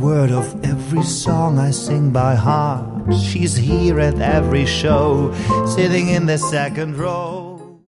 word of every song I sing by heart. She's here at every show, sitting in the second row.